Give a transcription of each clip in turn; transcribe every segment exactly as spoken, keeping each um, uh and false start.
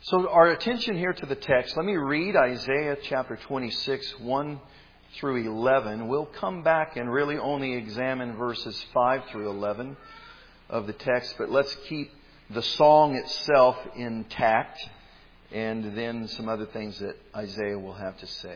So our attention here to the text. Let me read Isaiah chapter twenty-six, one through eleven. We'll come back and really only examine verses five through eleven of the text. But let's keep the song itself intact and then some other things that Isaiah will have to say.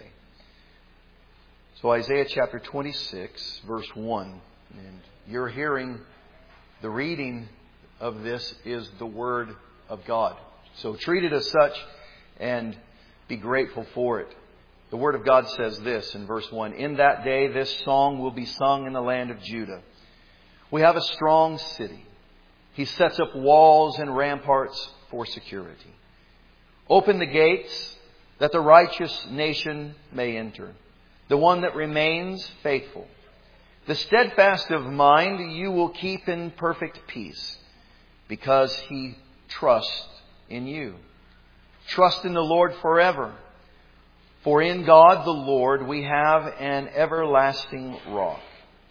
So Isaiah chapter twenty-six, verse one. And you're hearing the reading of this is the Word of God. So treat it as such and be grateful for it. The Word of God says this in verse one. In that day this song will be sung in the land of Judah. We have a strong city. He sets up walls and ramparts for security. Open the gates that the righteous nation may enter. The one that remains faithful. The steadfast of mind you will keep in perfect peace because he trusts in you. Trust in the Lord forever. For in God the Lord we have an everlasting rock.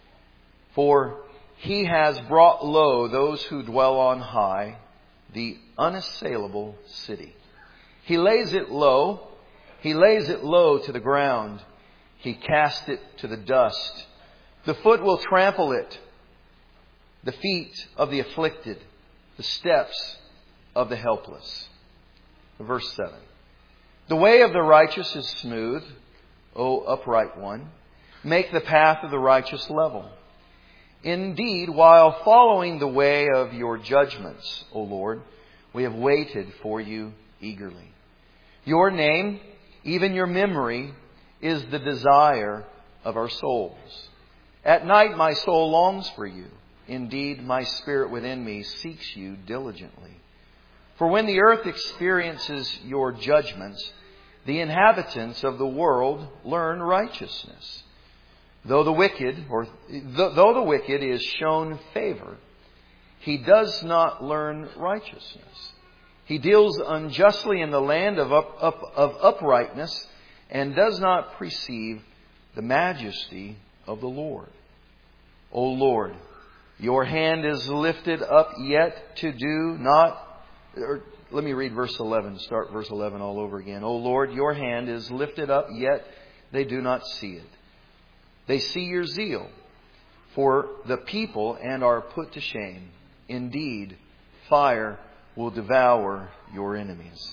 For He has brought low those who dwell on high, the unassailable city. He lays it low. He lays it low to the ground. He casts it to the dust. The foot will trample it. The feet of the afflicted. The steps of the helpless. Verse seven. The way of the righteous is smooth, O upright one. Make the path of the righteous level. Indeed, while following the way of your judgments, O Lord, we have waited for you eagerly. Your name, even your memory, is the desire of our souls. At night my soul longs for you. Indeed, my spirit within me seeks you diligently. For when the earth experiences your judgments, the inhabitants of the world learn righteousness. Though the wicked, or though the wicked is shown favor, he does not learn righteousness. He deals unjustly in the land of up, up, of uprightness and does not perceive the majesty of the Lord. O Lord, your hand is lifted up yet to do not... Or let me read verse eleven. Start verse eleven all over again. O Lord, your hand is lifted up, yet they do not see it. They see your zeal for the people and are put to shame. Indeed, fire will devour your enemies.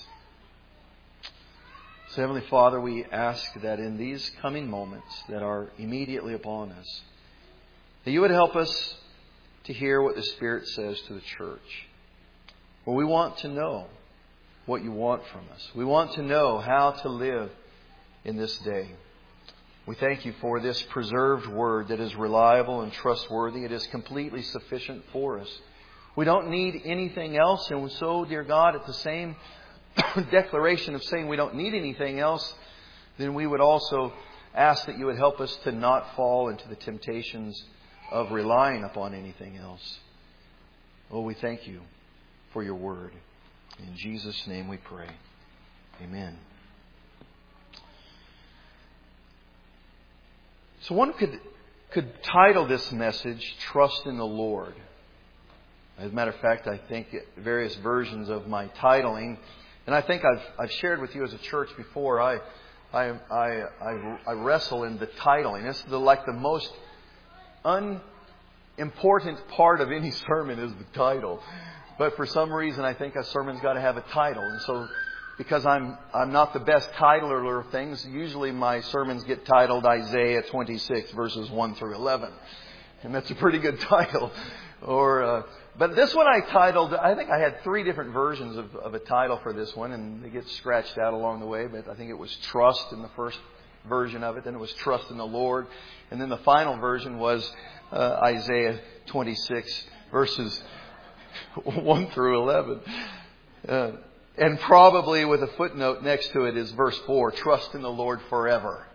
So, Heavenly Father, we ask that in these coming moments that are immediately upon us, that you would help us to hear what the Spirit says to the church. Well, we want to know what you want from us. We want to know how to live in this day. We thank you for this preserved word that is reliable and trustworthy. It is completely sufficient for us. We don't need anything else. And so, dear God, at the same declaration of saying we don't need anything else, then we would also ask that you would help us to not fall into the temptations of relying upon anything else. Oh, we thank you for your word. In Jesus' name we pray. Amen. So one could could title this message, Trust in the Lord. As a matter of fact, I think various versions of my titling, and I think I've I've shared with you as a church before, I I I I, I wrestle in the titling. It's the, like the most unimportant part of any sermon is the title. But for some reason, I think a sermon's got to have a title. And so, because I'm I'm not the best titler of things, usually my sermons get titled Isaiah twenty-six, verses one through eleven. And that's a pretty good title. Or, uh, but this one I titled, I think I had three different versions of, of a title for this one, and they get scratched out along the way. But I think it was Trust in the first version of it. Then it was Trust in the Lord. And then the final version was uh, Isaiah twenty-six, verses one through eleven. Uh, and probably with a footnote next to it is verse four. Trust in the Lord forever.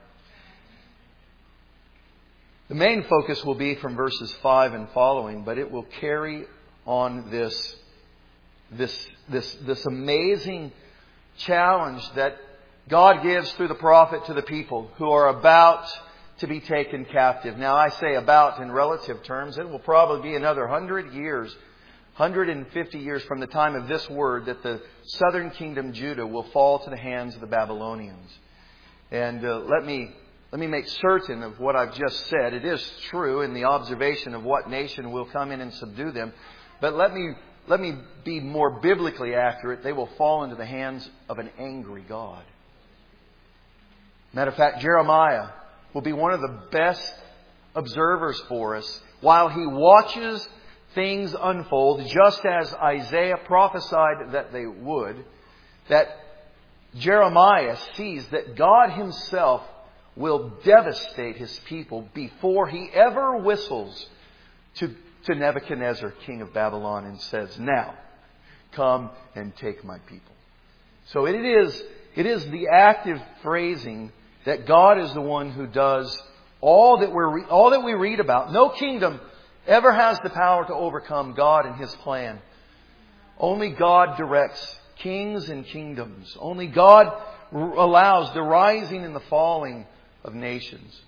The main focus will be from verses five and following, but it will carry on this, this, this, this amazing challenge that God gives through the prophet to the people who are about to be taken captive. Now I say about in relative terms. It will probably be another hundred years hundred fifty years from the time of this word, that the southern kingdom, Judah, will fall to the hands of the Babylonians. And uh, let me let me make certain of what I've just said. It is true in the observation of what nation will come in and subdue them. But let me let me be more biblically accurate. They will fall into the hands of an angry God. Matter of fact, Jeremiah will be one of the best observers for us while he watches things unfold, just as Isaiah prophesied that they would, that Jeremiah sees that God Himself will devastate His people before He ever whistles to, to Nebuchadnezzar, king of Babylon, and says, "Now, come and take my people." So it is, it is the active phrasing that God is the one who does all that we're all that we read about. No kingdom ever has the power to overcome God and His plan. Only God directs kings and kingdoms. Only God allows the rising and the falling of nations.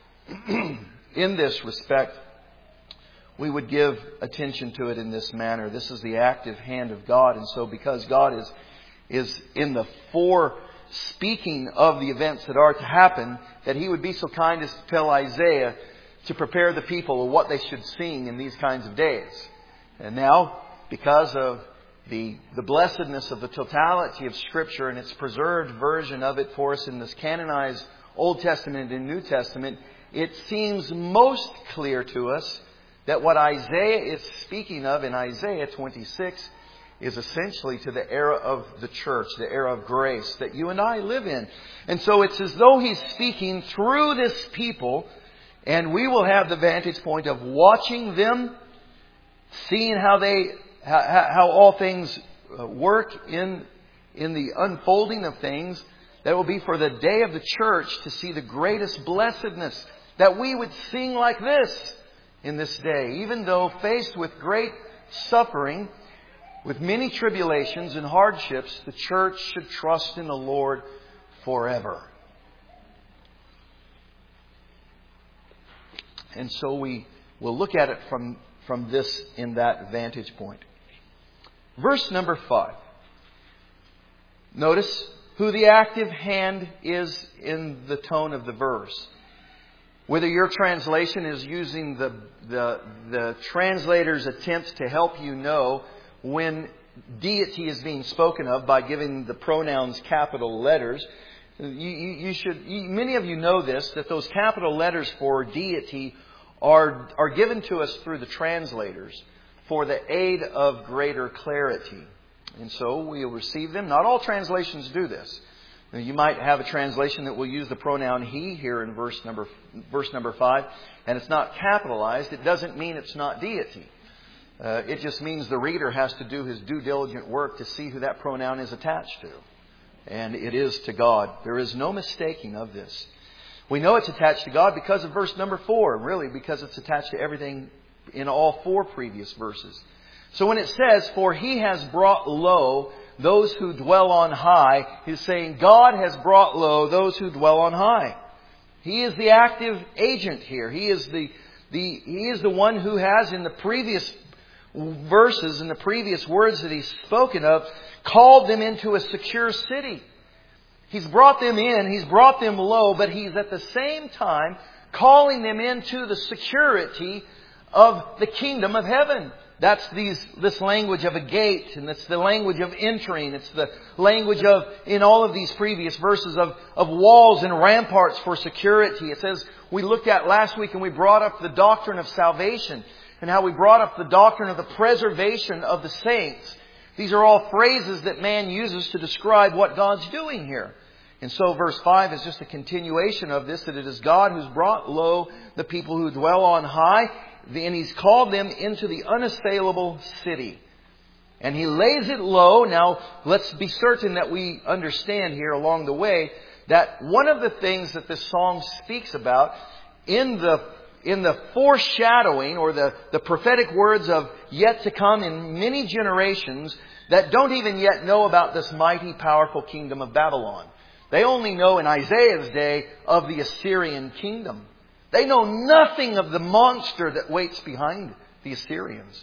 In this respect, we would give attention to it in this manner. This is the active hand of God. And so because God is, is in the fore speaking of the events that are to happen, that He would be so kind as to tell Isaiah to prepare the people of what they should sing in these kinds of days. And now, because of the, the blessedness of the totality of Scripture and its preserved version of it for us in this canonized Old Testament and New Testament, it seems most clear to us that what Isaiah is speaking of in Isaiah twenty-six is essentially to the era of the church, the era of grace that you and I live in. And so it's as though He's speaking through this people, and we will have the vantage point of watching them, seeing how they, how, how all things work in, in the unfolding of things. That will be for the day of the church to see the greatest blessedness, that we would sing like this in this day. Even though faced with great suffering, with many tribulations and hardships, the church should trust in the Lord forever. And so we will look at it from, from this in that vantage point. Verse number five. Notice who the active hand is in the tone of the verse. Whether your translation is using the, the, the translator's attempts to help you know when deity is being spoken of by giving the pronouns capital letters, you, you, you should. You, many of you know this, that those capital letters for deity are are given to us through the translators for the aid of greater clarity, and so we will receive them. Not all translations do this. You might have a translation that will use the pronoun he here in verse number verse number five, and it's not capitalized. It doesn't mean it's not deity. Uh, it just means the reader has to do his due diligent work to see who that pronoun is attached to. And it is to God. There is no mistaking of this. We know it's attached to God because of verse number four, really, because it's attached to everything in all four previous verses. So when it says, "For He has brought low those who dwell on high," He's saying God has brought low those who dwell on high. He is the active agent here. He is the, the, He is the one who has, in the previous verses and the previous words that He's spoken of, called them into a secure city. He's brought them in, He's brought them low, but He's at the same time calling them into the security of the kingdom of heaven. That's these, this language of a gate, and it's the language of entering. It's the language of, in all of these previous verses, of, of walls and ramparts for security. It says, we looked at last week and we brought up the doctrine of salvation, and how we brought up the doctrine of the preservation of the saints. These are all phrases that man uses to describe what God's doing here. And so verse five is just a continuation of this, that it is God who's brought low the people who dwell on high, and He's called them into the unassailable city. And He lays it low. Now, let's be certain that we understand here along the way that one of the things that this psalm speaks about in the In the foreshadowing or the, the prophetic words of yet to come in many generations that don't even yet know about this mighty, powerful kingdom of Babylon. They only know in Isaiah's day of the Assyrian kingdom. They know nothing of the monster that waits behind the Assyrians.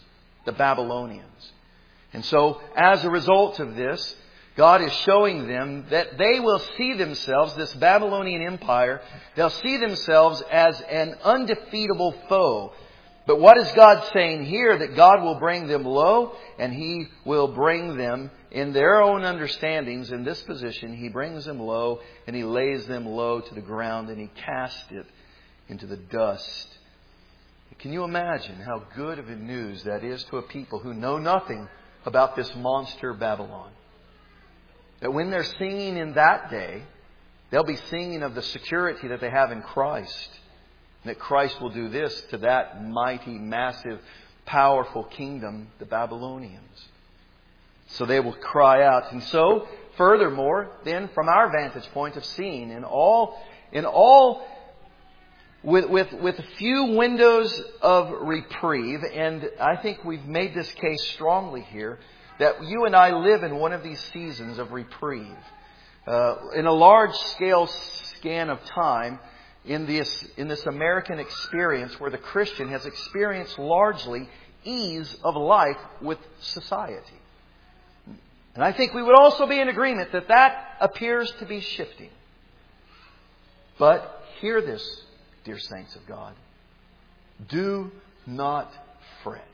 the Babylonians. And so, as a result of this, God is showing them that they will see themselves, this Babylonian Empire, they'll see themselves as an undefeatable foe. But what is God saying here? That God will bring them low, and He will bring them in their own understandings in this position. He brings them low, and He lays them low to the ground, and He casts it into the dust. Can you imagine how good of a news that is to a people who know nothing about this monster Babylon? That when they're singing in that day, they'll be singing of the security that they have in Christ. And that Christ will do this to that mighty, massive, powerful kingdom, the Babylonians. So they will cry out. And so, furthermore, then from our vantage point of seeing, in all, in all, with, with, with a few windows of reprieve, and I think we've made this case strongly here, that you and I live in one of these seasons of reprieve. Uh, in a large scale scan of time, in this, in this American experience where the Christian has experienced largely ease of life with society. And I think we would also be in agreement that that appears to be shifting. But hear this, dear saints of God. Do not fret.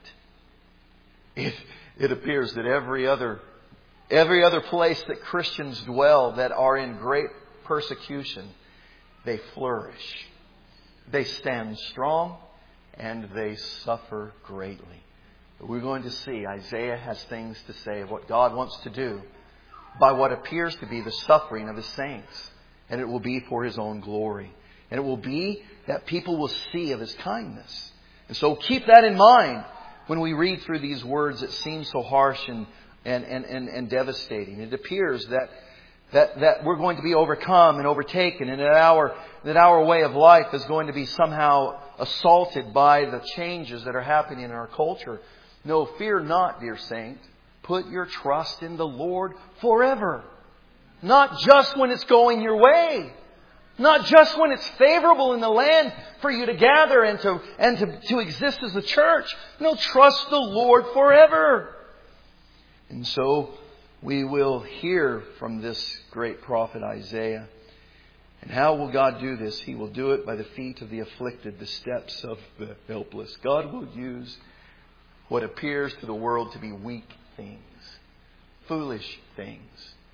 It, it appears that every other, every other place that Christians dwell that are in great persecution, they flourish. They stand strong and they suffer greatly. But we're going to see Isaiah has things to say of what God wants to do by what appears to be the suffering of His saints. And it will be for His own glory. And it will be that people will see of His kindness. And so keep that in mind when we read through these words that seem so harsh and, and, and, and, and devastating. It appears that That, that we're going to be overcome and overtaken, and that our, that our way of life is going to be somehow assaulted by the changes that are happening in our culture. No, fear not, dear saint. Put your trust in the Lord forever. Not just when it's going your way. Not just when it's favorable in the land for you to gather and to, and to, to exist as a church. No, trust the Lord forever. And so we will hear from this great prophet Isaiah. And how will God do this? He will do it by the feet of the afflicted, the steps of the helpless. God will use what appears to the world to be weak things, foolish things.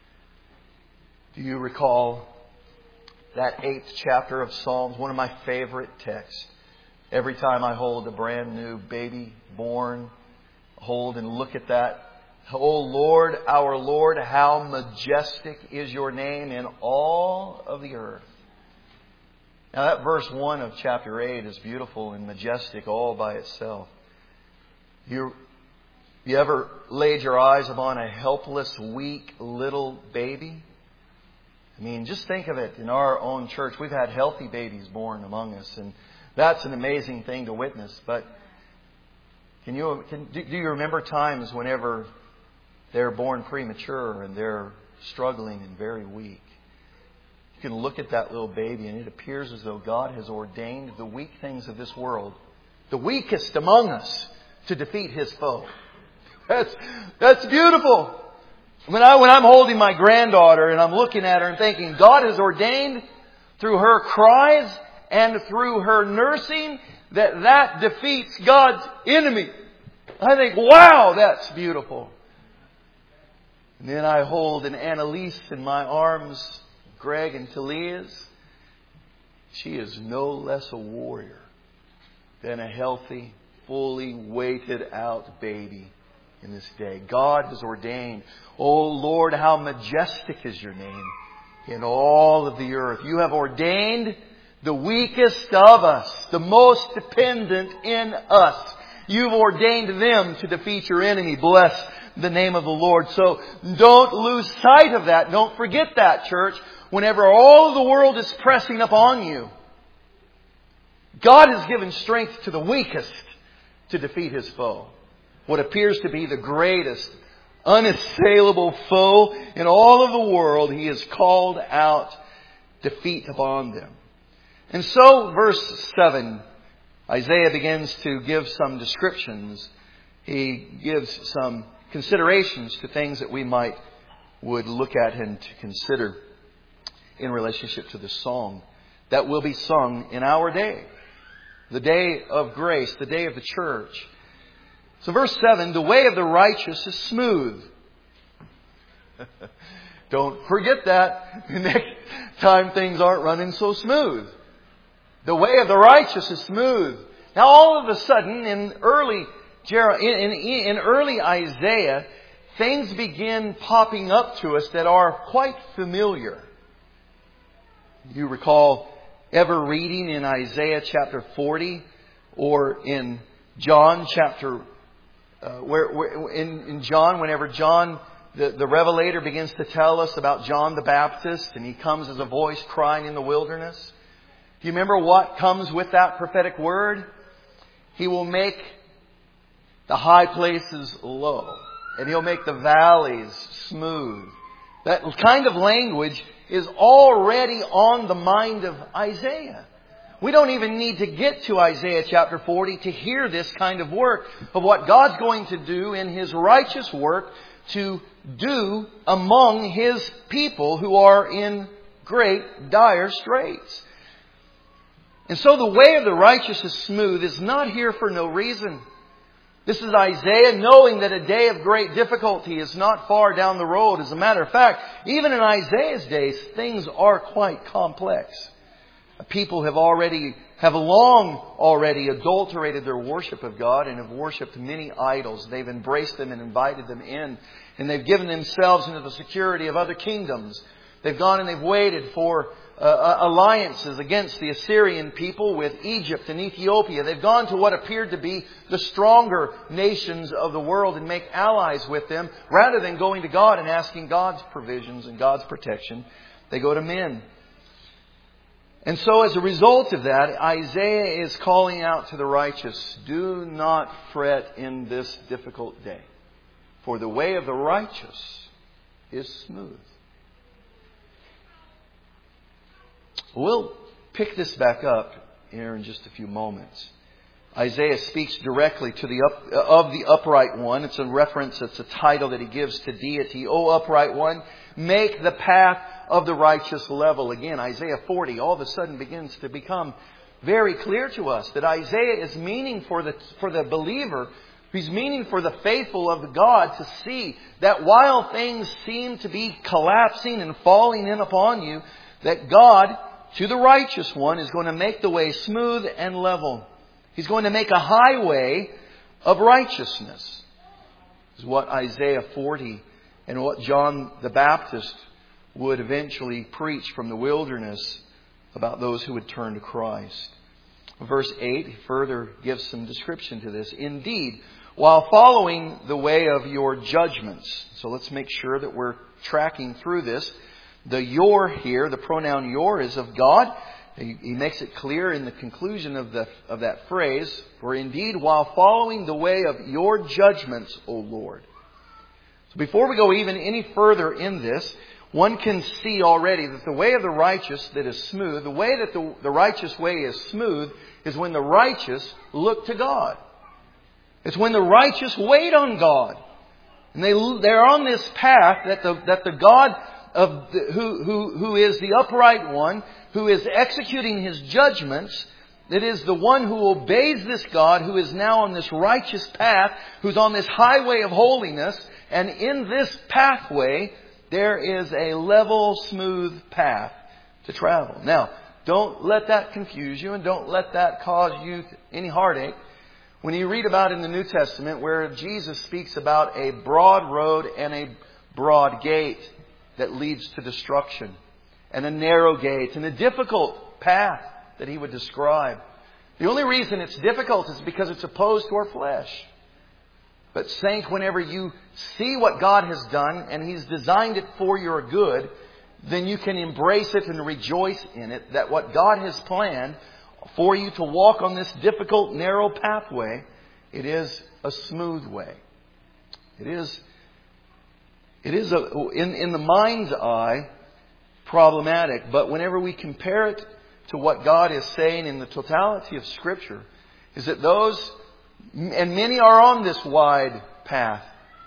Do you recall that eighth chapter of Psalms? One of my favorite texts. Every time I hold a brand new baby born, hold and look at that. O Lord, our Lord, how majestic is your name in all of the earth. Now that verse one of chapter eight is beautiful and majestic all by itself. You, you ever laid your eyes upon a helpless, weak little baby? I mean, just think of it. In our own church, we've had healthy babies born among us, and that's an amazing thing to witness. But can you, can, do you remember times whenever they're born premature and they're struggling and very weak? You can look at that little baby and it appears as though God has ordained the weak things of this world, the weakest among us, to defeat His foe. That's, that's beautiful. When, I, when I'm holding my granddaughter and I'm looking at her and thinking, God has ordained through her cries and through her nursing that that defeats God's enemy. I think, wow, that's beautiful. And then I hold an Annalise in my arms, Greg and Talia's. She is no less a warrior than a healthy, fully weighted out baby in this day. God has ordained. Oh Lord, how majestic is your name in all of the earth. You have ordained the weakest of us, the most dependent in us. You've ordained them to defeat your enemy. Bless the name of the Lord. So don't lose sight of that. Don't forget that, church. Whenever all of the world is pressing upon you, God has given strength to the weakest to defeat His foe. What appears to be the greatest, unassailable foe in all of the world, He has called out defeat upon them. And so, verse seven, Isaiah begins to give some descriptions he gives some considerations to things that we might would look at and to consider in relationship to the song that will be sung in our day. The day of grace, the day of the church. So verse seven, the way of the righteous is smooth. Don't forget that next time things aren't running so smooth. The way of the righteous is smooth. Now all of a sudden in early in, in, in early Isaiah, things begin popping up to us that are quite familiar. You recall ever reading in Isaiah chapter forty or in John chapter uh, where, where in, in John, whenever John the, the Revelator begins to tell us about John the Baptist, and he comes as a voice crying in the wilderness. Do you remember what comes with that prophetic word? He will make the high places low, and He'll make the valleys smooth. That kind of language is already on the mind of Isaiah. We don't even need to get to Isaiah chapter forty to hear this kind of work of what God's going to do in His righteous work to do among His people who are in great dire straits. And so the way of the righteous is smooth is not here for no reason. This is Isaiah knowing that a day of great difficulty is not far down the road. As a matter of fact, even in Isaiah's days, things are quite complex. People have already, have long already adulterated their worship of God and have worshipped many idols. They've embraced them and invited them in. And they've given themselves into the security of other kingdoms. They've gone and they've waited for uh, alliances against the Assyrian people with Egypt and Ethiopia. They've gone to what appeared to be the stronger nations of the world and make allies with them. Rather than going to God and asking God's provisions and God's protection, they go to men. And so as a result of that, Isaiah is calling out to the righteous, do not fret in this difficult day, for the way of the righteous is smooth. We'll pick this back up here in just a few moments. Isaiah speaks directly to the up, of the upright one. It's a reference, it's a title that he gives to deity. O upright one, make the path of the righteous level. Again, Isaiah forty all of a sudden begins to become very clear to us that Isaiah is meaning for the, for the believer, he's meaning for the faithful of God to see that while things seem to be collapsing and falling in upon you, that God, to the righteous one, is going to make the way smooth and level. He's going to make a highway of righteousness. This is what Isaiah forty and what John the Baptist would eventually preach from the wilderness about those who would turn to Christ. Verse eight further gives some description to this. Indeed, while following the way of your judgments. So let's make sure that we're tracking through this. The your here, the pronoun your, is of God. He, he makes it clear in the conclusion of the of that phrase. For indeed, while following the way of your judgments, O Lord. So before we go even any further in this, one can see already that the way of the righteous that is smooth, the way that the, the righteous way is smooth, is when the righteous look to God. It's when the righteous wait on God. And they, they're on this path that the, that the God of the, who, who, who is the upright one, who is executing His judgments, that is the one who obeys this God, who is now on this righteous path, who's on this highway of holiness. And in this pathway, there is a level, smooth path to travel. Now, don't let that confuse you and don't let that cause you any heartache. When you read about in the New Testament where Jesus speaks about a broad road and a broad gate that leads to destruction, and a narrow gate and a difficult path that He would describe. The only reason it's difficult is because it's opposed to our flesh. But saint, whenever you see what God has done and He's designed it for your good, then you can embrace it and rejoice in it, that what God has planned for you to walk on this difficult, narrow pathway, it is a smooth way. It is, it is a, in, in the mind's eye, problematic. But whenever we compare it to what God is saying in the totality of Scripture, is that those And many are on this wide path.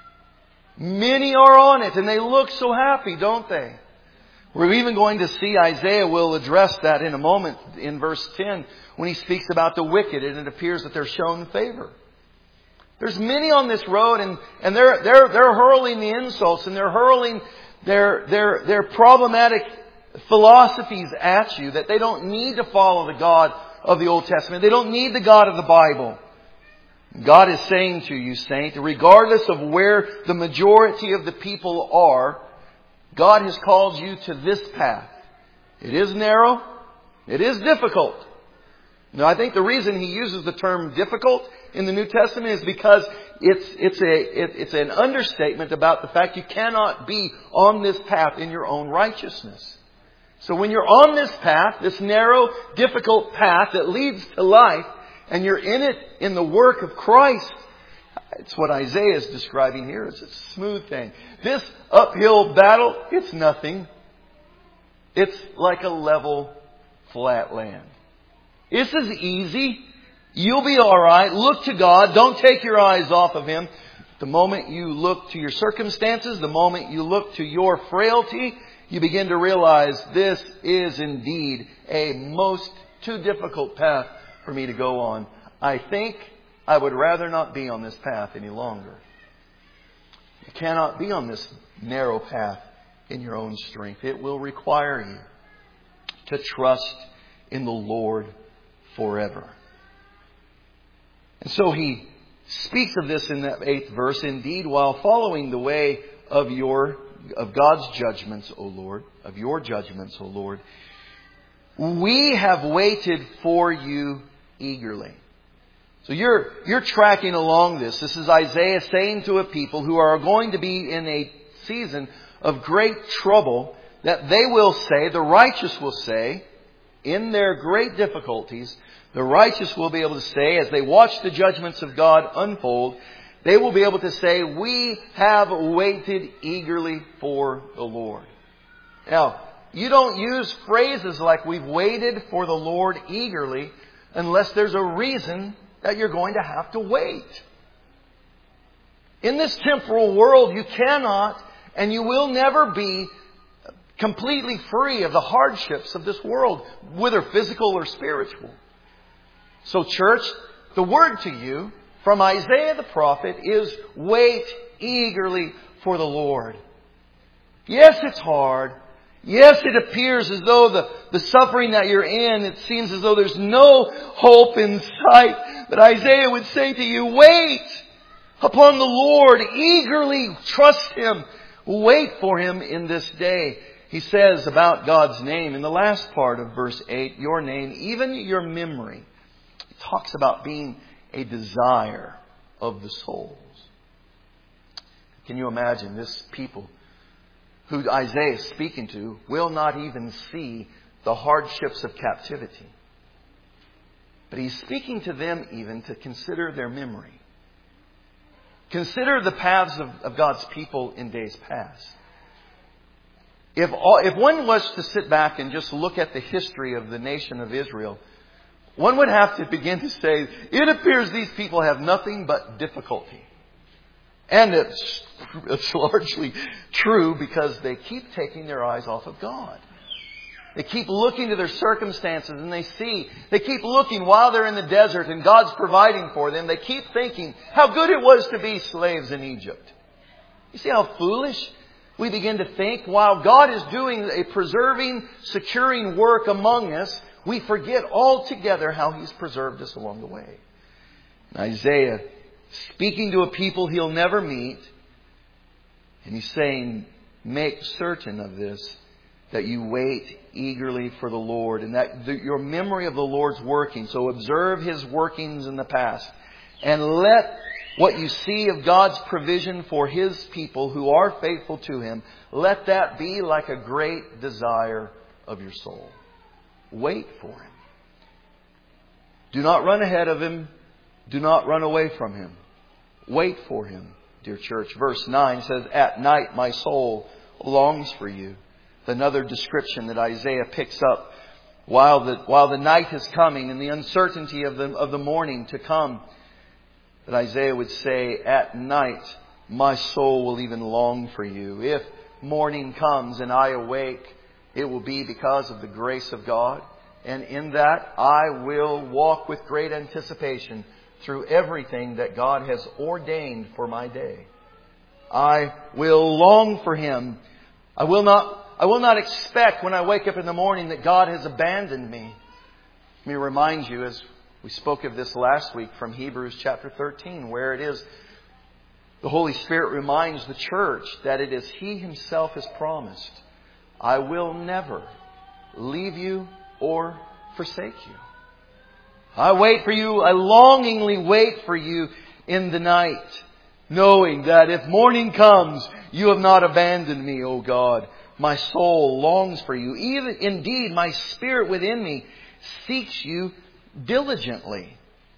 Many are on it, and they look so happy, don't they? We're even going to see Isaiah will address that in a moment in verse ten when he speaks about the wicked, and it appears that they're shown favor. There's many on this road, and, and they're they're they're hurling the insults, and they're hurling their their their problematic philosophies at you, that they don't need to follow the God of the Old Testament. They don't need the God of the Bible. God is saying to you, saint, regardless of where the majority of the people are, God has called you to this path. It is narrow. It is difficult. Now, I think the reason he uses the term difficult in the New Testament is because it's it's a it, it's an understatement about the fact you cannot be on this path in your own righteousness. So when you're on this path, this narrow, difficult path that leads to life, and you're in it in the work of Christ, it's what Isaiah is describing here. It's a smooth thing. This uphill battle, it's nothing. It's like a level, flat land. This is easy. You'll be all right. Look to God. Don't take your eyes off of Him. The moment you look to your circumstances, the moment you look to your frailty, you begin to realize this is indeed a most too difficult path for me to go on. I think I would rather not be on this path any longer. You cannot be on this narrow path in your own strength. It will require you to trust in the Lord forever. And so he speaks of this in that eighth verse. Indeed, while following the way of your of God's judgments, O Lord, of your judgments, O Lord, we have waited for you eagerly. So you're you're tracking along this. This is Isaiah saying to a people who are going to be in a season of great trouble, that they will say, the righteous will say, in their great difficulties, the righteous will be able to say, as they watch the judgments of God unfold, they will be able to say, we have waited eagerly for the Lord. Now, you don't use phrases like we've waited for the Lord eagerly unless there's a reason that you're going to have to wait. In this temporal world, you cannot and you will never be completely free of the hardships of this world, whether physical or spiritual. So, church, the word to you from Isaiah the prophet is wait eagerly for the Lord. Yes, it's hard. Yes, it appears as though the, the suffering that you're in, it seems as though there's no hope in sight. But Isaiah would say to you, wait upon the Lord, eagerly trust Him, wait for Him in this day. He says about God's name in the last part of verse eight, your name, even your memory. He talks about being a desire of the souls. Can you imagine this people who Isaiah is speaking to will not even see the hardships of captivity. But he's speaking to them even to consider their memory. Consider the paths of, of God's people in days past. If, all, if one was to sit back and just look at the history of the nation of Israel, one would have to begin to say, it appears these people have nothing but difficulty. And it's, it's largely true because they keep taking their eyes off of God. They keep looking to their circumstances and they see, they keep looking while they're in the desert and God's providing for them. They keep thinking how good it was to be slaves in Egypt. You see how foolish we begin to think while God is doing a preserving, securing work among us, we forget altogether how He's preserved us along the way. And Isaiah, speaking to a people He'll never meet, and he's saying, make certain of this, that you wait eagerly for the Lord, and that the, your memory of the Lord's working. So observe His workings in the past, and let what you see of God's provision for His people who are faithful to Him, let that be like a great desire of your soul. Wait for Him. Do not run ahead of Him. Do not run away from Him. Wait for Him, dear church. Verse nine says, at night my soul longs for you. Another description that Isaiah picks up while the, while the night is coming and the uncertainty of the, of the morning to come. that Isaiah would say, at night my soul will even long for you. If morning comes and I awake, it will be because of the grace of God. And in that I will walk with great anticipation through everything that God has ordained for my day. I will long for Him. I will not, I will not expect when I wake up in the morning that God has abandoned me. Let me remind you, as we spoke of this last week from Hebrews chapter thirteen, where it is the Holy Spirit reminds the church that it is He Himself has promised, I will never leave you or forsake you. I wait for you, I longingly wait for you in the night, knowing that if morning comes, you have not abandoned me, O God. My soul longs for you. Even indeed, my spirit within me seeks you diligently.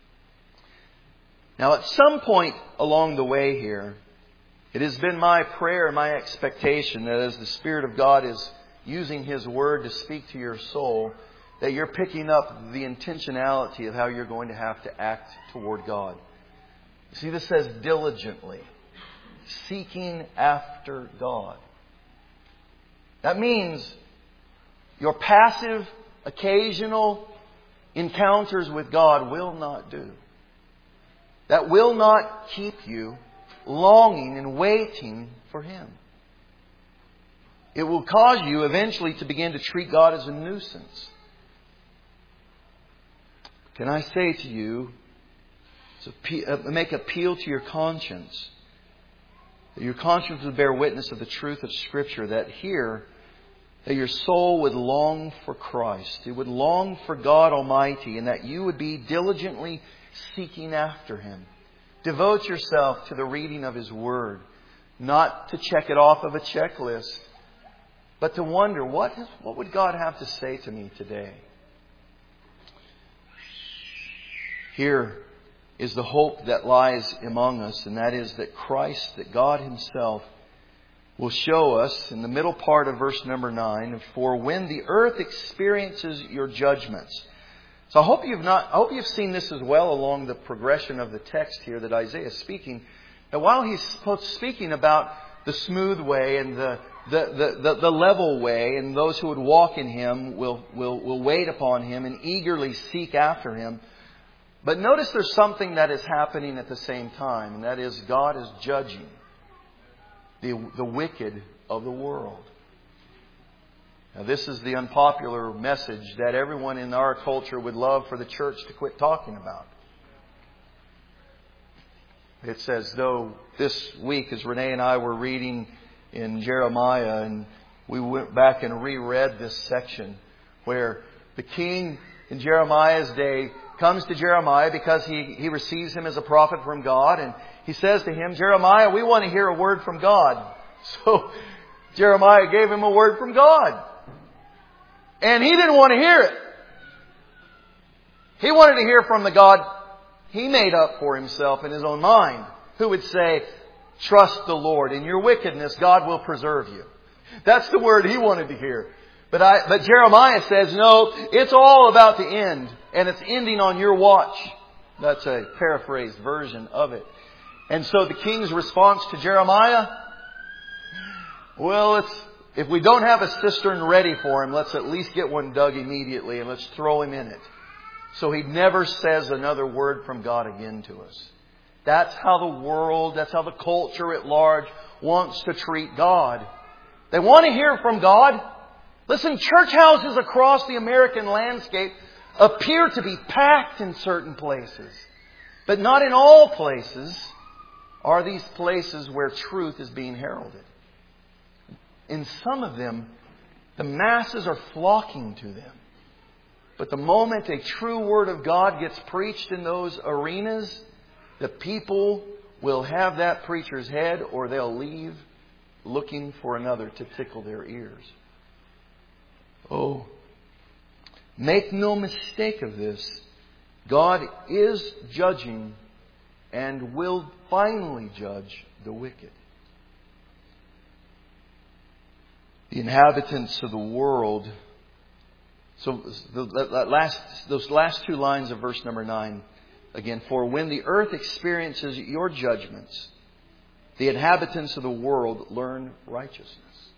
Now, at some point along the way here, it has been my prayer and my expectation that as the Spirit of God is using His Word to speak to your soul, that you're picking up the intentionality of how you're going to have to act toward God. You see, this says diligently, seeking after God. That means your passive, occasional encounters with God will not do. That will not keep you longing and waiting for Him. It will cause you eventually to begin to treat God as a nuisance. Can I say to you, to make appeal to your conscience, that your conscience would bear witness of the truth of Scripture, that here, that your soul would long for Christ. It would long for God Almighty, and that you would be diligently seeking after Him. Devote yourself to the reading of His Word, not to check it off of a checklist, but to wonder, what, is, what would God have to say to me today? Here is the hope that lies among us, and that is that Christ, that God Himself, will show us in the middle part of verse number nine, for when the earth experiences your judgments. So I hope you've not, I hope you've seen this as well along the progression of the text here that Isaiah is speaking. That while he's speaking about the smooth way and the the, the, the, the level way, and those who would walk in Him will, will, will wait upon Him and eagerly seek after Him. But notice there's something that is happening at the same time, and that is God is judging the, the wicked of the world. Now, this is the unpopular message that everyone in our culture would love for the church to quit talking about. It's as though this week, as Renee and I were reading in Jeremiah, and we went back and reread this section where the king in Jeremiah's day comes to Jeremiah because he, he receives him as a prophet from God, and he says to him, Jeremiah, we want to hear a word from God. So Jeremiah gave him a word from God. And he didn't want to hear it. He wanted to hear from the God he made up for himself in his own mind, who would say, trust the Lord. In your wickedness, God will preserve you. That's the word he wanted to hear. But I, but Jeremiah says, no, it's all about the end. And it's ending on your watch. That's a paraphrased version of it. And so the king's response to Jeremiah, well, it's, if we don't have a cistern ready for him, let's at least get one dug immediately and let's throw him in it. So he never says another word from God again to us. That's how the world, that's how the culture at large wants to treat God. They want to hear from God. Listen, church houses across the American landscape appear to be packed in certain places. But not in all places are these places where truth is being heralded. In some of them, the masses are flocking to them. But the moment a true Word of God gets preached in those arenas, the people will have that preacher's head, or they'll leave looking for another to tickle their ears. Oh, make no mistake of this. God is judging and will finally judge the wicked. The inhabitants of the world. So the last, those last two lines of verse number nine Again, for when the earth experiences your judgments, the inhabitants of the world learn righteousness.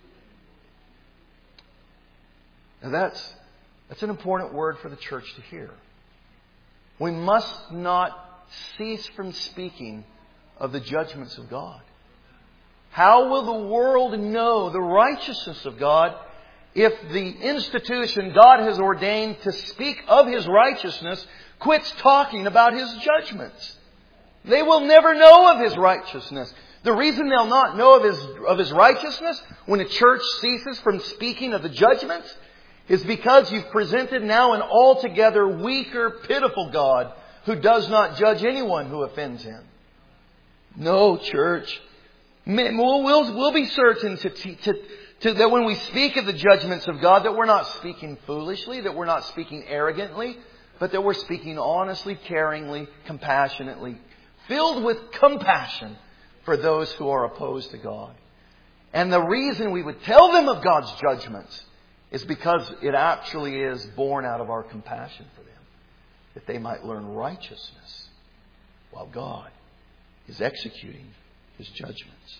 Now that's, that's an important word for the church to hear. We must not cease from speaking of the judgments of God. How will the world know the righteousness of God if the institution God has ordained to speak of His righteousness quits talking about His judgments? They will never know of His righteousness. The reason they'll not know of His, of His righteousness when a church ceases from speaking of the judgments is because you've presented now an altogether weaker, pitiful God who does not judge anyone who offends Him. No, church. We'll, we'll, we'll be certain to, to, to, that when we speak of the judgments of God, that we're not speaking foolishly, that we're not speaking arrogantly, but that we're speaking honestly, caringly, compassionately, filled with compassion for those who are opposed to God. And the reason we would tell them of God's judgments is because it actually is born out of our compassion for them, that they might learn righteousness while God is executing His judgments.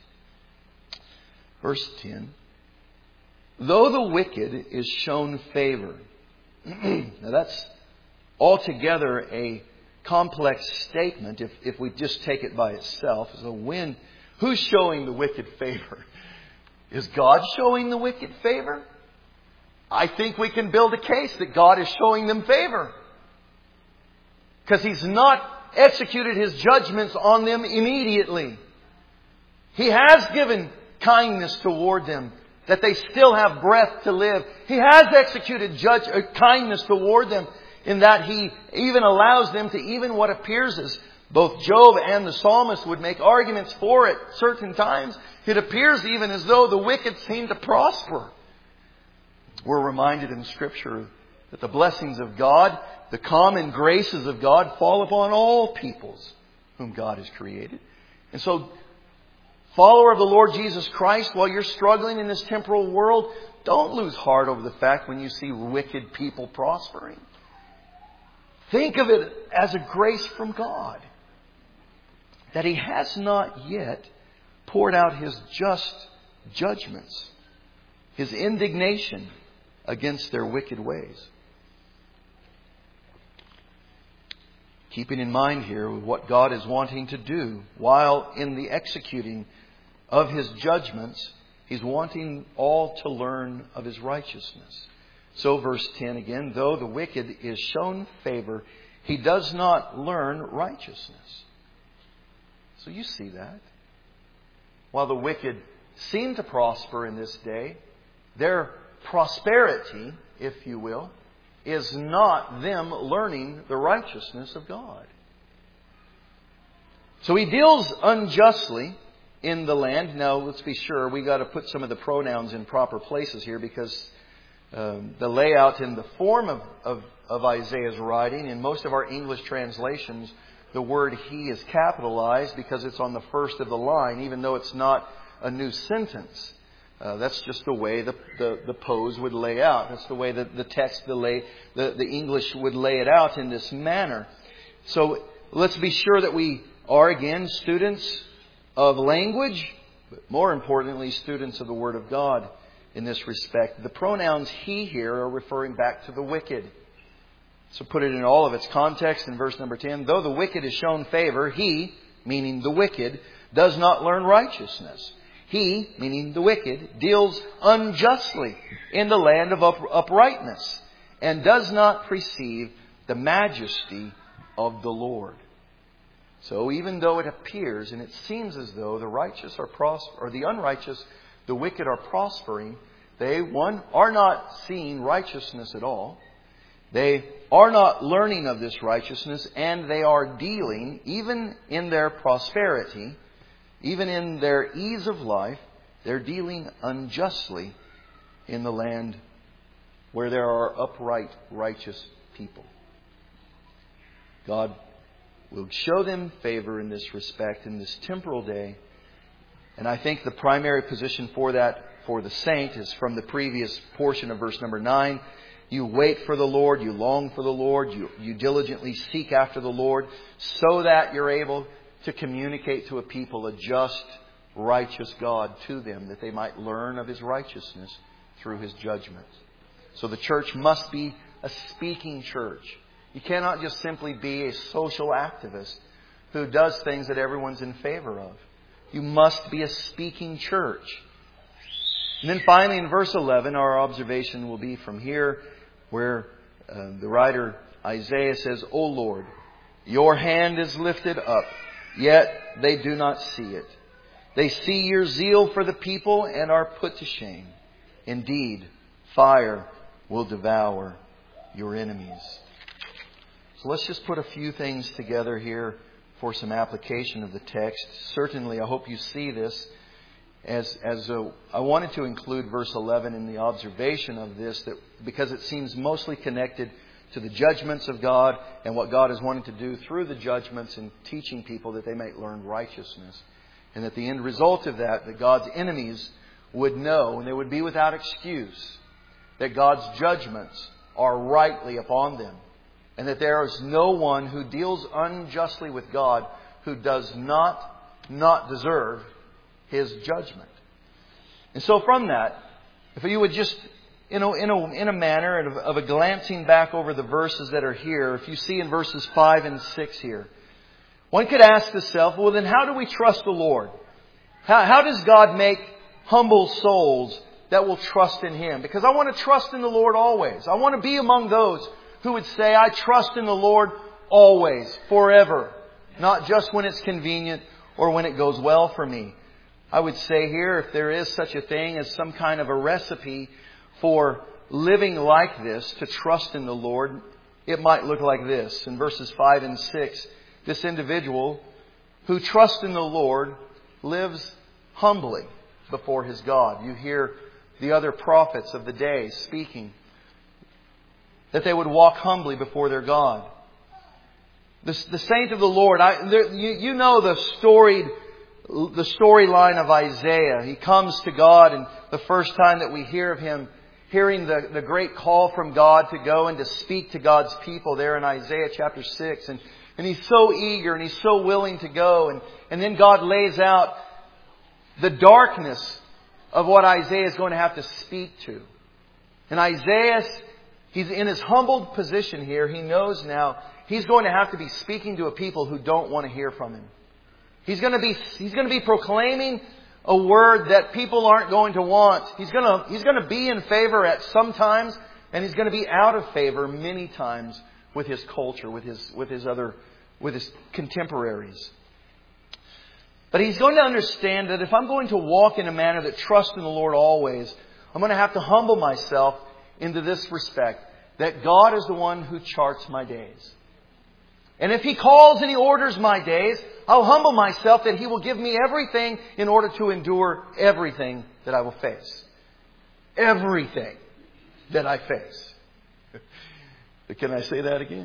Verse ten. Though the wicked is shown favor. Now that's altogether a complex statement if, if we just take it by itself. So when, who's showing the wicked favor? Is God showing the wicked favor? I think we can build a case that God is showing them favor. Because He's not executed His judgments on them immediately. He has given kindness toward them, that they still have breath to live. He has executed judge, uh, kindness toward them in that He even allows them to, even what appears as both Job and the psalmist would make arguments for it certain times. It appears even as though the wicked seem to prosper. We're reminded in Scripture that the blessings of God, the common graces of God, fall upon all peoples whom God has created. And so, follower of the Lord Jesus Christ, while you're struggling in this temporal world, don't lose heart over the fact when you see wicked people prospering. Think of it as a grace from God, that He has not yet poured out His just judgments, His indignation against their wicked ways. Keeping in mind here what God is wanting to do, while in the executing of His judgments, He's wanting all to learn of His righteousness. So verse ten again, though the wicked is shown favor, he does not learn righteousness. So you see that. While the wicked seem to prosper in this day, their prosperity, if you will, is not them learning the righteousness of God. So He deals unjustly in the land. Now, let's be sure, we got to put some of the pronouns in proper places here, because um, the layout and the form of, of, of Isaiah's writing, in most of our English translations, the word he is capitalized because it's on the first of the line, even though it's not a new sentence. Uh, that's just the way the, the, the pose would lay out. That's the way that the text, the, lay, the, the English would lay it out in this manner. So let's be sure that we are, again, students of language, but more importantly, students of the Word of God in this respect. The pronouns he here are referring back to the wicked. So put it in all of its context in verse number ten. Though the wicked is shown favor, he, meaning the wicked, does not learn righteousness. He, meaning the wicked, deals unjustly in the land of uprightness and does not perceive the majesty of the Lord. So even though it appears and it seems as though the righteous are prosper, or the unrighteous, the wicked are prospering, they, one, are not seeing righteousness at all. They are not learning of this righteousness, and they are dealing, even in their prosperity, even in their ease of life, they're dealing unjustly in the land where there are upright, righteous people. God will show them favor in this respect in this temporal day. And I think the primary position for that for the saint is from the previous portion of verse number nine. You wait for the Lord. You long for the Lord. You, you diligently seek after the Lord so that you're able to communicate to a people a just, righteous God to them, that they might learn of His righteousness through His judgments. So the church must be a speaking church. You cannot just simply be a social activist who does things that everyone's in favor of. You must be a speaking church. And then finally in verse eleven, our observation will be from here where uh, the writer Isaiah says, O Lord, your hand is lifted up, yet they do not see it. They see your zeal for the people and are put to shame. Indeed, fire will devour your enemies. So let's just put a few things together here for some application of the text. Certainly, I hope you see this as as a, I wanted to include verse eleven in the observation of this, that because it seems mostly connected to the judgments of God and what God is wanting to do through the judgments in teaching people that they might learn righteousness. And that the end result of that, that God's enemies would know, and they would be without excuse, that God's judgments are rightly upon them. And that there is no one who deals unjustly with God who does not, not deserve His judgment. And so from that, if you would just, you know, in a, in a manner of, of a glancing back over the verses that are here, if you see in verses five and six here, one could ask itself, well then how do we trust the Lord? How, how does God make humble souls that will trust in Him? Because I want to trust in the Lord always. I want to be among those who would say, I trust in the Lord always, forever. Not just when it's convenient or when it goes well for me. I would say here, if there is such a thing as some kind of a recipe for living like this, to trust in the Lord, it might look like this. In verses five and six, this individual who trusts in the Lord lives humbly before his God. You hear the other prophets of the day speaking that they would walk humbly before their God. The, the saint of the Lord, I, there, you, you know the storied, the storyline of Isaiah. He comes to God, and the first time that we hear of him, hearing the, the great call from God to go and to speak to God's people there in Isaiah chapter six. And, and he's so eager and he's so willing to go. And, and then God lays out the darkness of what Isaiah is going to have to speak to. And Isaiah, he's in his humbled position here. He knows now he's going to have to be speaking to a people who don't want to hear from him. He's going to be, he's going to be proclaiming a word that people aren't going to want. He's going to, he's going to be in favor at some times, and he's going to be out of favor many times with his culture, with his, with his other, with his contemporaries. But he's going to understand that if I'm going to walk in a manner that trusts in the Lord always, I'm going to have to humble myself into this respect, that God is the one who charts my days. And if He calls and He orders my days, I'll humble myself that He will give me everything in order to endure everything that I will face. Everything that I face. Can I say that again?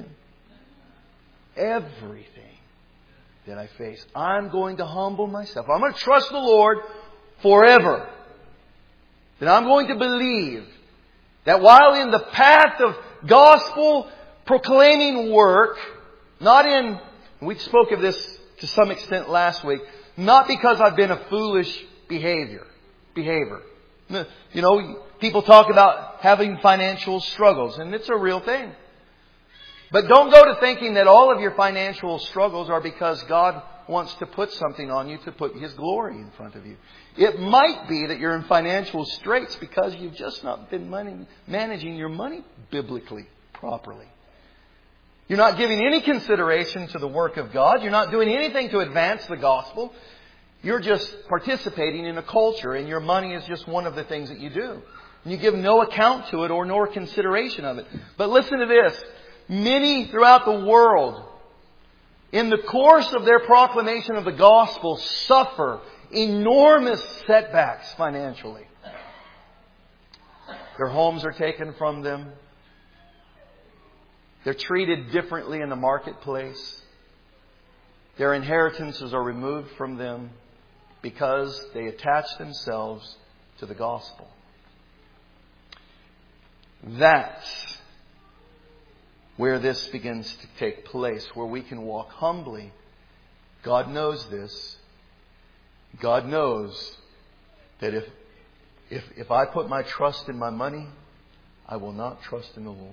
Everything that I face. I'm going to humble myself. I'm going to trust the Lord forever. That I'm going to believe that while in the path of gospel proclaiming work, not in, we spoke of this to some extent last week, not because I've been a foolish behavior, behavior. You know, people talk about having financial struggles, and it's a real thing. But don't go to thinking that all of your financial struggles are because God wants to put something on you to put His glory in front of you. It might be that you're in financial straits because you've just not been money, managing your money biblically, properly. You're not giving any consideration to the work of God. You're not doing anything to advance the gospel. You're just participating in a culture, and your money is just one of the things that you do. And you give no account to it or nor consideration of it. But listen to this. Many throughout the world, in the course of their proclamation of the gospel, suffer enormous setbacks financially. Their homes are taken from them. They're treated differently in the marketplace. Their inheritances are removed from them because they attach themselves to the gospel. That's where this begins to take place, where we can walk humbly. God knows this. God knows that if, if, if I put my trust in my money, I will not trust in the Lord.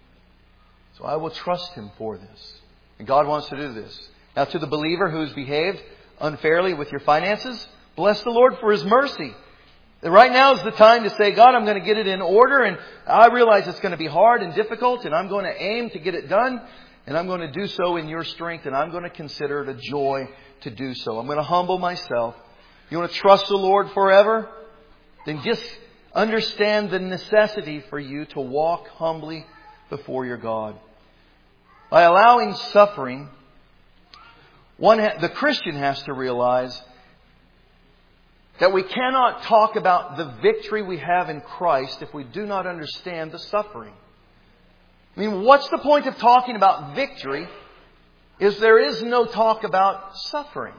So I will trust Him for this. And God wants to do this. Now, to the believer who's behaved unfairly with your finances, bless the Lord for His mercy. Right now is the time to say, God, I'm going to get it in order, and I realize it's going to be hard and difficult, and I'm going to aim to get it done, and I'm going to do so in your strength, and I'm going to consider it a joy to do so. I'm going to humble myself. You want to trust the Lord forever? Then just understand the necessity for you to walk humbly before your God. By allowing suffering, one ha- the Christian has to realize that we cannot talk about the victory we have in Christ if we do not understand the suffering. I mean, what's the point of talking about victory if there is no talk about suffering?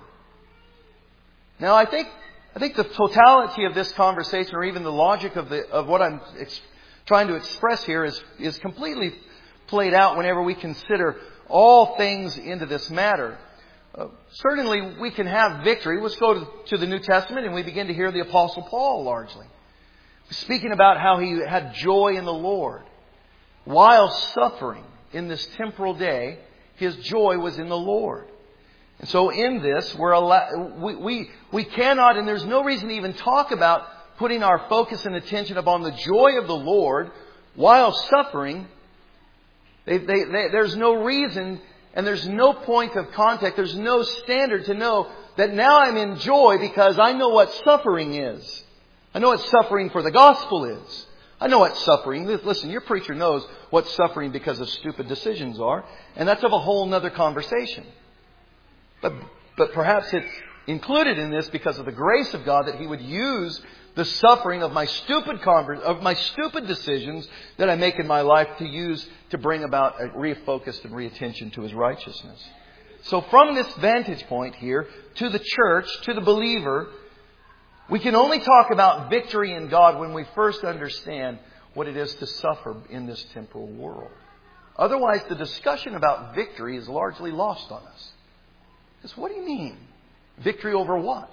Now, I think I think the totality of this conversation, or even the logic of the of what I'm ex- trying to express here, is is completely played out whenever we consider all things into this matter. Uh, certainly, we can have victory. Let's go to, to the New Testament, and we begin to hear the Apostle Paul largely speaking about how he had joy in the Lord. While suffering in this temporal day, his joy was in the Lord. And so in this, we're allow- we, we, we cannot, and there's no reason to even talk about putting our focus and attention upon the joy of the Lord while suffering. They, they, they, there's no reason, and there's no point of contact, there's no standard to know that now I'm in joy because I know what suffering is. I know what suffering for the gospel is. I know what suffering. Listen, your preacher knows what suffering because of stupid decisions are, and that's of a whole nother conversation. But, but perhaps it's included in this because of the grace of God that He would use the suffering of my stupid conver- of my stupid decisions that I make in my life to use to bring about a refocus and reattention to His righteousness. So from this vantage point here, to the church, to the believer, we can only talk about victory in God when we first understand what it is to suffer in this temporal world. Otherwise, the discussion about victory is largely lost on us. Because what do you mean? Victory over what?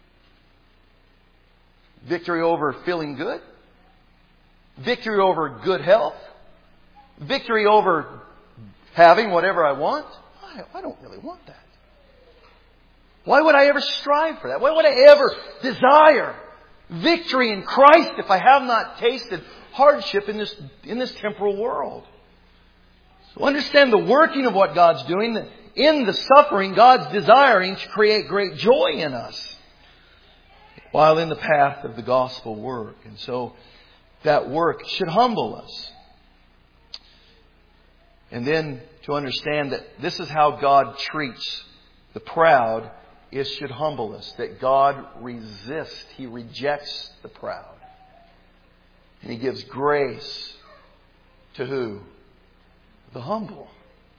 Victory over feeling good? Victory over good health? Victory over having whatever I want? I, I don't really want that. Why would I ever strive for that? Why would I ever desire victory in Christ if I have not tasted hardship in this, in this temporal world? So understand the working of what God's doing. In the suffering, God's desiring to create great joy in us while in the path of the gospel work. And so that work should humble us. And then to understand that this is how God treats the proud, it should humble us. That God resists, He rejects the proud. And He gives grace to who? The humble.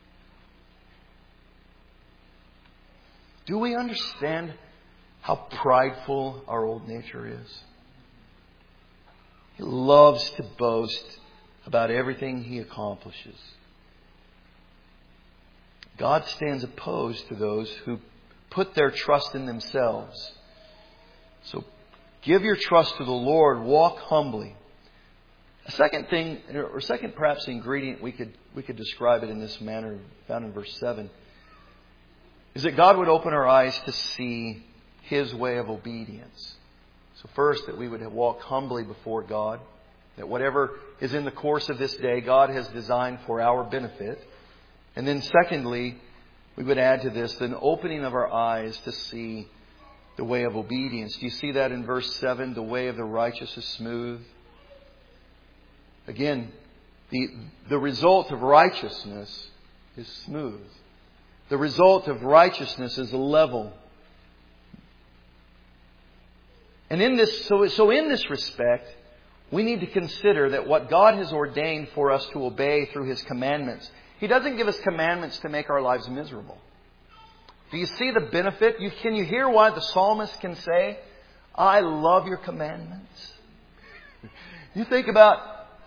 Do we understand how prideful our old nature is? He loves to boast about everything he accomplishes. God stands opposed to those who put their trust in themselves. So give your trust to the Lord. Walk humbly. A second thing, or second perhaps ingredient, we could we could describe it in this manner, found in verse seven, is that God would open our eyes to see His way of obedience. So first, that we would walk humbly before God. That whatever is in the course of this day, God has designed for our benefit. And then secondly, we would add to this an opening of our eyes to see the way of obedience. Do you see that in verse seven? The way of the righteous is smooth. Again, the, the result of righteousness is smooth. The result of righteousness is level. And in this, so, so in this respect, we need to consider that what God has ordained for us to obey through His commandments, He doesn't give us commandments to make our lives miserable. Do you see the benefit? You, can you hear why the psalmist can say, I love your commandments? You think about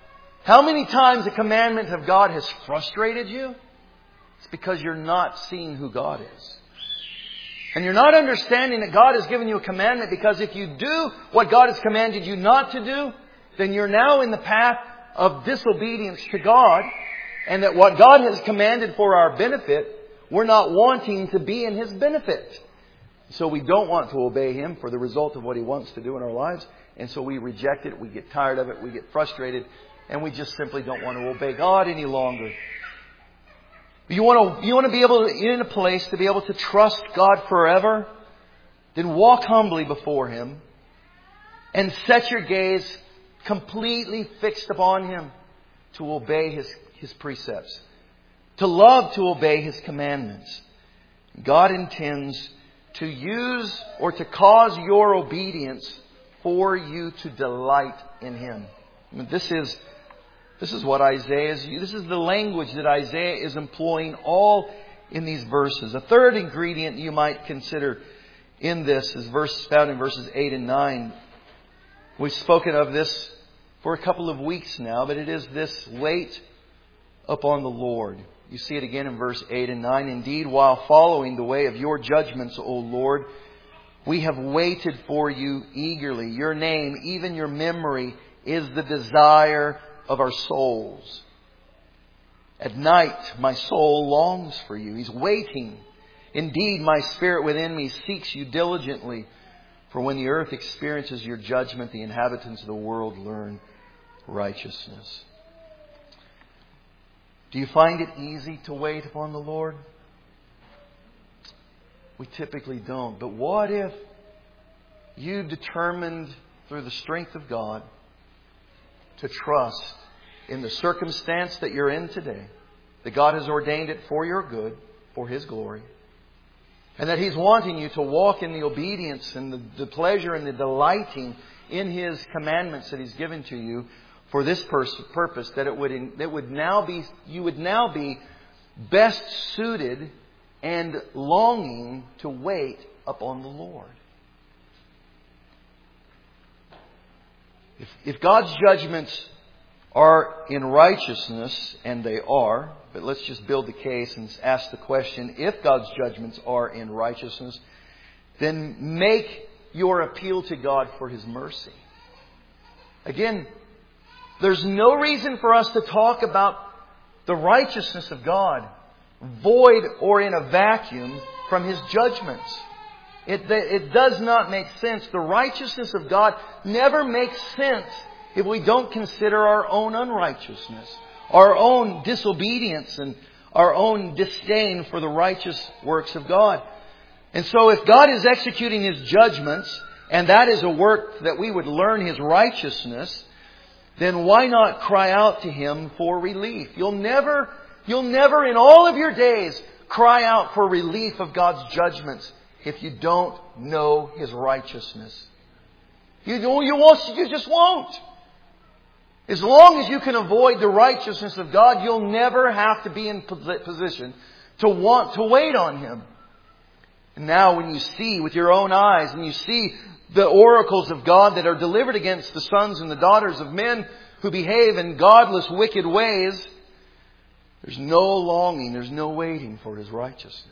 How many times the commandment of God has frustrated you? It's because you're not seeing who God is. And you're not understanding that God has given you a commandment, because if you do what God has commanded you not to do, then you're now in the path of disobedience to God, and that what God has commanded for our benefit, we're not wanting to be in His benefit. So we don't want to obey Him for the result of what He wants to do in our lives. And so we reject it, we get tired of it, we get frustrated, and we just simply don't want to obey God any longer. You want to, you want to be able to, in a place to be able to trust God forever? Then walk humbly before Him and set your gaze completely fixed upon Him to obey His, His precepts, to love to obey His commandments. God intends to use or to cause your obedience for you to delight in Him. I mean, this is This is what Isaiah is, this is the language that Isaiah is employing all in these verses. A third ingredient you might consider in this is verse found in verses eight and nine. We've spoken of this for a couple of weeks now, but it is this: wait upon the Lord. You see it again in verse eight and nine. Indeed, while following the way of your judgments, O Lord, we have waited for you eagerly. Your name, even your memory, is the desire of our souls. At night, my soul longs for you. He's waiting. Indeed, my spirit within me seeks you diligently. For when the earth experiences your judgment, the inhabitants of the world learn righteousness. Do you find it easy to wait upon the Lord? We typically don't. But what if you determined through the strength of God to trust in the circumstance that you're in today, that God has ordained it for your good, for His glory, and that He's wanting you to walk in the obedience and the, the pleasure and the delighting in His commandments that He's given to you for this pers- purpose, that it would in, it would now be you would now be best suited and longing to wait upon the Lord. If, if God's judgments are in righteousness, and they are, but let's just build the case and ask the question, if God's judgments are in righteousness, then make your appeal to God for His mercy. Again, there's no reason for us to talk about the righteousness of God void or in a vacuum from His judgments. It, it does not make sense. The righteousness of God never makes sense if we don't consider our own unrighteousness, our own disobedience, and our own disdain for the righteous works of God. And so if God is executing His judgments, and that is a work that we would learn His righteousness, then why not cry out to Him for relief? You'll never, you'll never in all of your days cry out for relief of God's judgments if you don't know His righteousness. You, you, won't, you just won't. As long as you can avoid the righteousness of God, you'll never have to be in position to want to wait on Him. And now when you see with your own eyes, and you see the oracles of God that are delivered against the sons and the daughters of men who behave in godless, wicked ways, there's no longing, there's no waiting for His righteousness.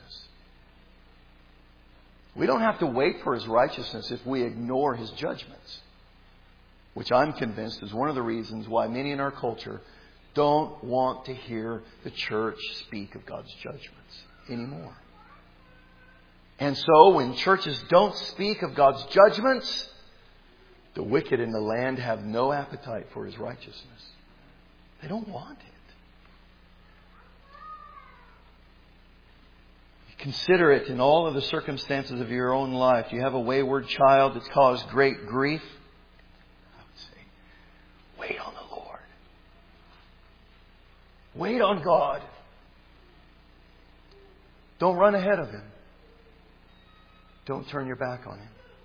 We don't have to wait for His righteousness if we ignore His judgments, which I'm convinced is one of the reasons why many in our culture don't want to hear the church speak of God's judgments anymore. And so when churches don't speak of God's judgments, the wicked in the land have no appetite for His righteousness. They don't want it. Consider it in all of the circumstances of your own life. You have a wayward child that's caused great grief. I would say, wait on the Lord. Wait on God. Don't run ahead of Him. Don't turn your back on Him.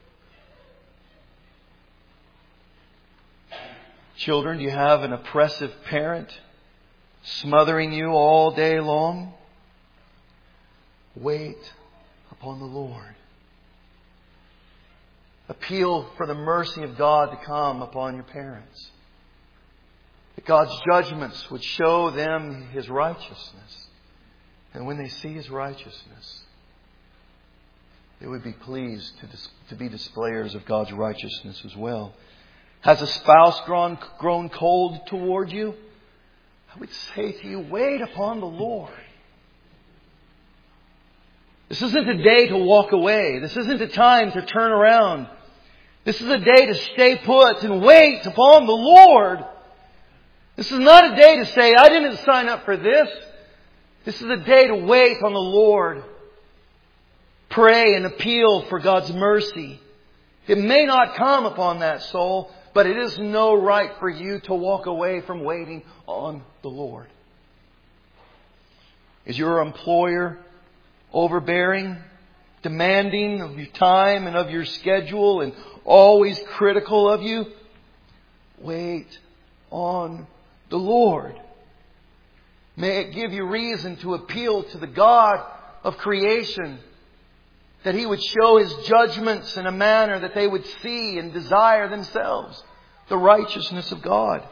Children, do you have an oppressive parent smothering you all day long? Wait upon the Lord. Appeal for the mercy of God to come upon your parents. That God's judgments would show them His righteousness. And when they see His righteousness, they would be pleased to, dis- to be displayers of God's righteousness as well. Has a spouse grown, grown cold toward you? I would say to you, wait upon the Lord. This isn't a day to walk away. This isn't a time to turn around. This is a day to stay put and wait upon the Lord. This is not a day to say, I didn't sign up for this. This is a day to wait on the Lord. Pray and appeal for God's mercy. It may not come upon that soul, but it is no right for you to walk away from waiting on the Lord. Is your employer overbearing, demanding of your time and of your schedule, and always critical of you? Wait on the Lord. May it give you reason to appeal to the God of creation, that He would show His judgments in a manner that they would see and desire themselves the righteousness of God.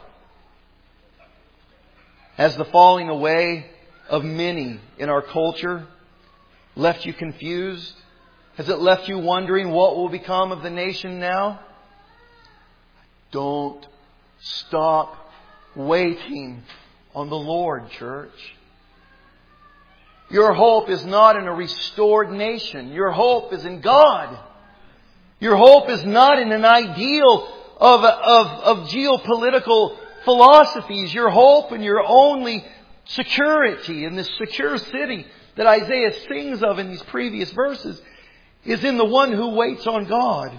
Has the falling away of many in our culture left you confused? Has it left you wondering what will become of the nation now? Don't stop waiting on the Lord, church. Your hope is not in a restored nation. Your hope is in God. Your hope is not in an ideal of, of, of geopolitical philosophies. Your hope and your only security in this secure city that Isaiah sings of in these previous verses is in the one who waits on God.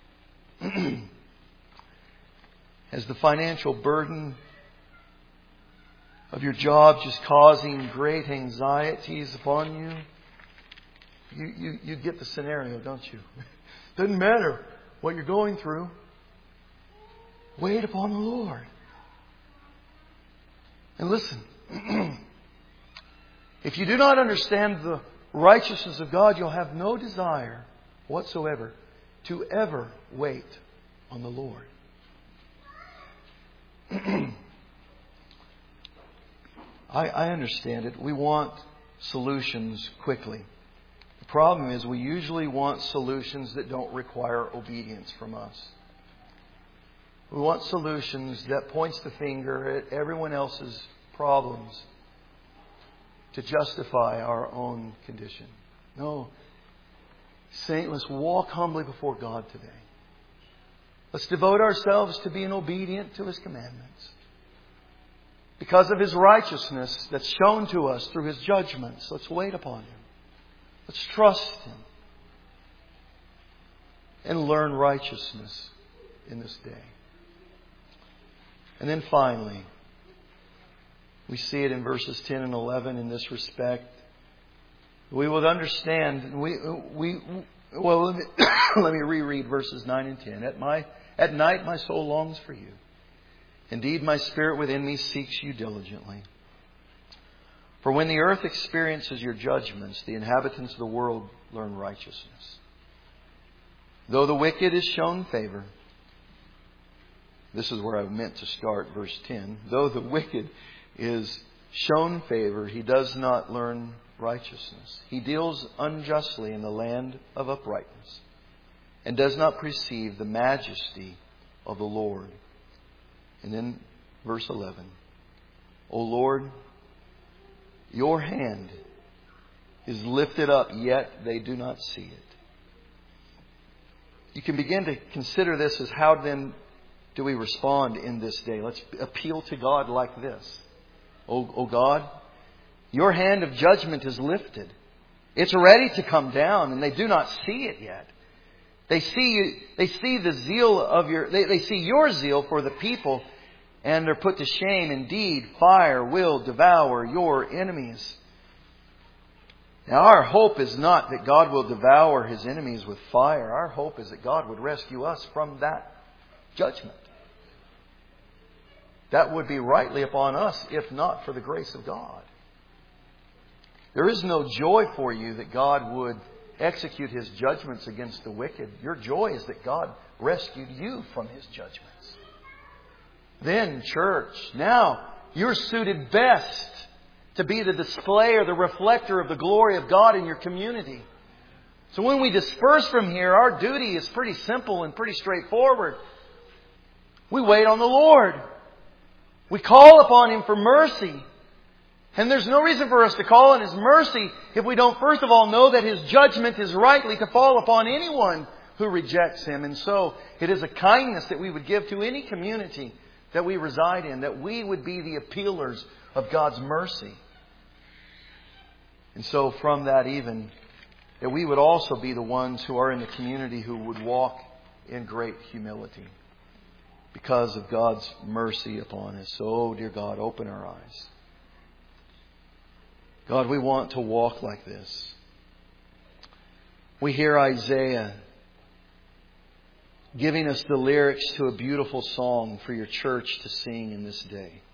Has the financial burden of your job just causing great anxieties upon you? You, you, you get the scenario, don't you? Doesn't matter what you're going through. Wait upon the Lord. And listen, if you do not understand the righteousness of God, you'll have no desire whatsoever to ever wait on the Lord. I, I understand it. We want solutions quickly. The problem is we usually want solutions that don't require obedience from us. We want solutions that points the finger at everyone else's problems to justify our own condition. No. Saint, let's walk humbly before God today. Let's devote ourselves to being obedient to His commandments. Because of His righteousness that's shown to us through His judgments, let's wait upon Him. Let's trust Him. And learn righteousness in this day. And then finally, we see it in verses ten and eleven in this respect. We will understand. We, we, well, let me, let me reread verses nine and ten. At my, at night my soul longs for you. Indeed, my spirit within me seeks you diligently. For when the earth experiences your judgments, the inhabitants of the world learn righteousness. Though the wicked is shown favor, this is where I meant to start, verse ten. Though the wicked is shown favor, he does not learn righteousness. He deals unjustly in the land of uprightness, and does not perceive the majesty of the Lord. And then verse eleven. O Lord, your hand is lifted up, yet they do not see it. You can begin to consider this as how then do we respond in this day. Let's appeal to God like this. O, o God, your hand of judgment is lifted. It's ready to come down, and they do not see it yet. They see you, they see the zeal of your, they, they see your zeal for the people, and they're put to shame. Indeed, fire will devour your enemies. Now, our hope is not that God will devour His enemies with fire. Our hope is that God would rescue us from that judgment. That would be rightly upon us, if not for the grace of God. There is no joy for you that God would execute His judgments against the wicked. Your joy is that God rescued you from His judgments. Then, church, now you're suited best to be the display or the reflector of the glory of God in your community. So when we disperse from here, our duty is pretty simple and pretty straightforward. We wait on the Lord. We call upon Him for mercy. And there's no reason for us to call on His mercy if we don't first of all know that His judgment is rightly to fall upon anyone who rejects Him. And so it is a kindness that we would give to any community that we reside in, that we would be the appealers of God's mercy. And so from that even, that we would also be the ones who are in the community who would walk in great humility because of God's mercy upon us. So, oh dear God, open our eyes. God, we want to walk like this. We hear Isaiah giving us the lyrics to a beautiful song for your church to sing in this day.